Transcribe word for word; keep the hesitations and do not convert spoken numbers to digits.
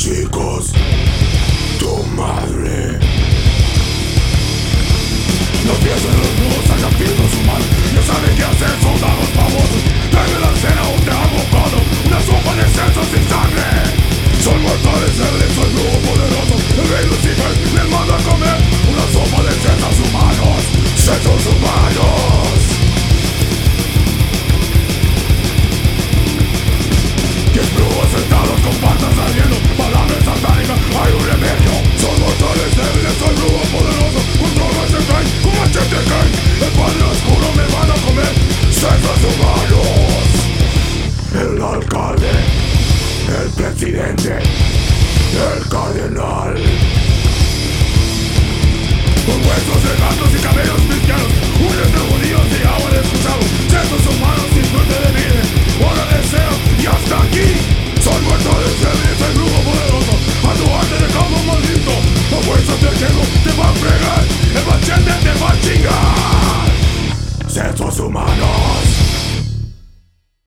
chicos, tu madre. Los pies de los nudos sacan pisos humanos. Ya saben qué hacer, soldados famosos. Debe la cena o te hago codo. Una sopa de sesos sin sangre. Son mortales débiles, soy brujo poderoso. El rey Lucifer me manda a comer una sopa de sesos humanos. Sesos humanos. Diez brujos sentados con patas ardiendo. Palabras satánicas, hay un remedio. Son mortales débiles, soy brujo poderoso. Controlo este tren, con machete caen. El padre oscuro me van a comer sesos humanos. El alcalde, el presidente, el cardenal. Con huesos de gatos y cabellos cristianos, uñas de judíos y agua de escuchado. Sesos humanos sin suerte de vida, hora de deseo y hasta aquí. Son mortales débiles, el brujo poderoso. A tu arte de cabo maldito, a fuerza te quedo, te va a fregar. El machete te va a chingar. Sesos humanos.